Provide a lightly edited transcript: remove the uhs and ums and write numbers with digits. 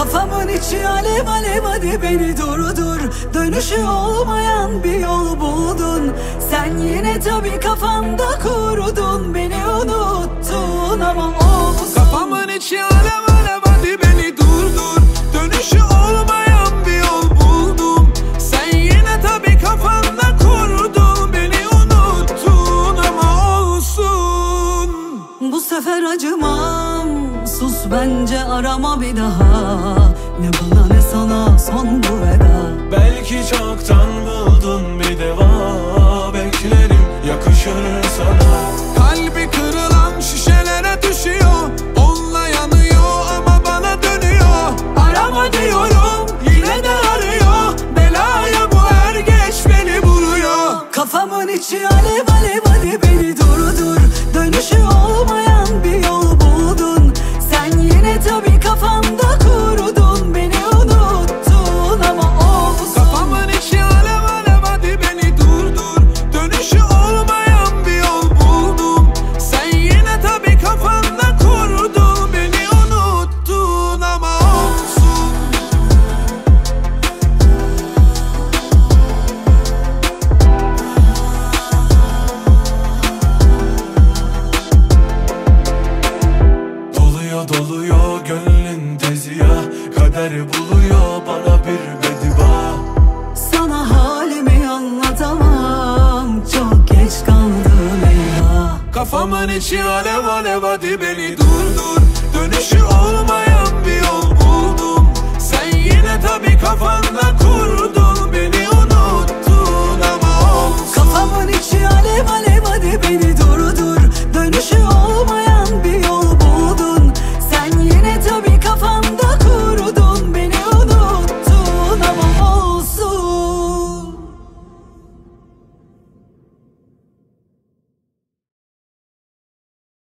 Kafamın içi alev alev, hadi beni durdur. Dönüşü olmayan bir yol buldun. Sen yine tabii kafanda kurdun. Beni unuttun ama olsun. Kafamın içi alev alev, hadi beni durdur. Dönüşü olmayan bir yol buldum. Sen yine tabii kafanda kurdun. Beni unuttun ama olsun. Bu sefer acımam, sus bence, arama bir daha. Ne bana ne sana son bu veda. Belki çoktan buldun bir deva. Beklerim, yakışır sana. Kalbi kırılan şişelere düşüyor. Onunla yanıyor ama bana dönüyor. Arama diyorum, yine de arıyor. Belaya bu er geç beni vuruyor. Kafamın içi alev alev, hadi beni durdur. Dönüşü olmayan bir yol buldun. Sen yine tabii kafanda kurdun. Beni unuttun ama olsun. Kafamın içi alev alev, hadi beni durdur. Dönüşü olmayan bir yol buldum. Sen yine tabii kafanda kurdun. Beni unuttun ama olsun. Doluyor doluyor gönlün tezi ya. Kader buluyor bana bir bedba. Sana halimi anlatamam, çok geç kaldım eyvah. Kafamın içi alev alev, hadi beni durdur. Dönüşü olmayan bir yol buldum. Sen yine tabii kafanda kurdun. Beni unuttun ama olsun. Kafamın içi alev alev, hadi beni durdur.